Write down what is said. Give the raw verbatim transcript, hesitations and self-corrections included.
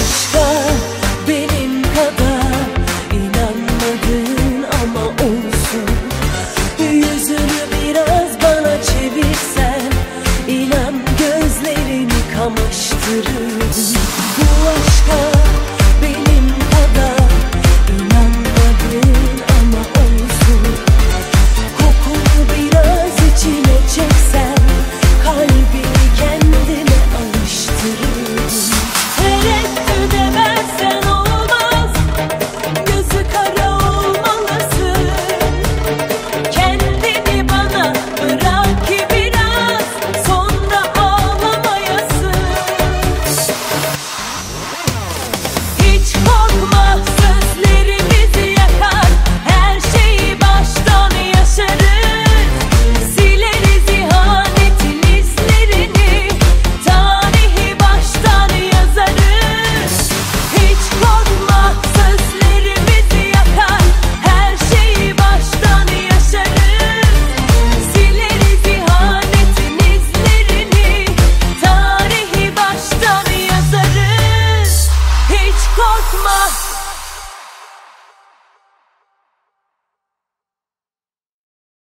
aşka benim kadar inanmadın ama olsun. Yüzünü biraz bana çevirsen, inan gözlerini kamaştırır. Bu aşka benim kadar inanmadın ama olsun. Kokunu biraz içine çeksen, kalbini kendine alıştırır. Tereddüt edersen olmaz, gözü kara olmalısın. Kendini bana bırak ki biraz, sonra ağlamayasın. Hiç korkma, sözlerimizi yakar, her şeyi baştan yaşarız. Sileriz ihanetin izlerini, tarihi baştan yazarız. Hiç korkma, sözlerimizi yakar, her şeyi baştan yaşarız. Sileriz ihanetin izlerini, tarihi baştan yazarız. Hiç korkma.